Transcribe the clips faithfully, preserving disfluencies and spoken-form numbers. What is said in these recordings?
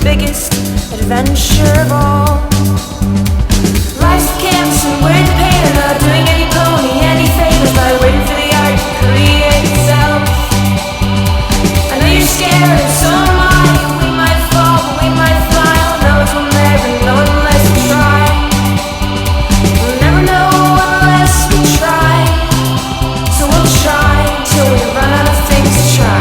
biggest adventure of all. Life's the canvas and we're the painter, not doing any pony any favors by waiting for the art to create itself. I know you're scared and so am I. We might fall, but we might fly. All knows we'll never know unless we try. We'll never know unless we try. So we'll try till we run out of things to try.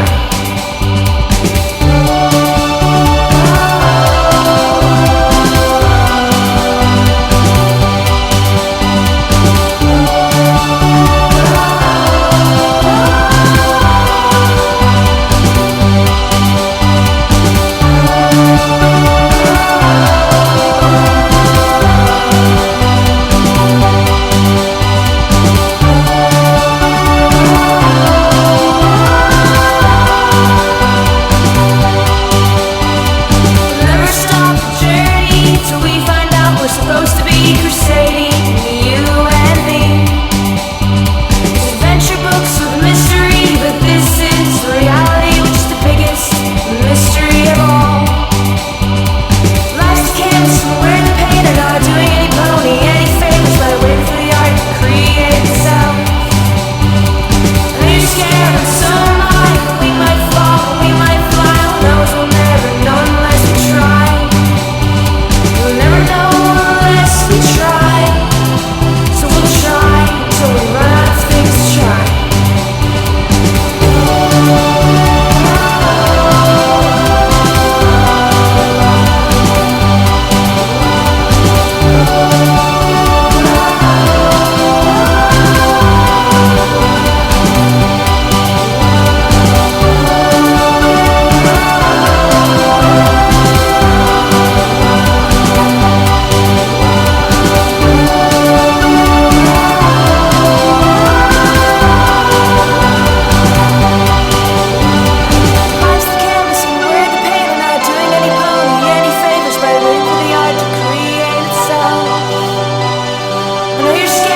You're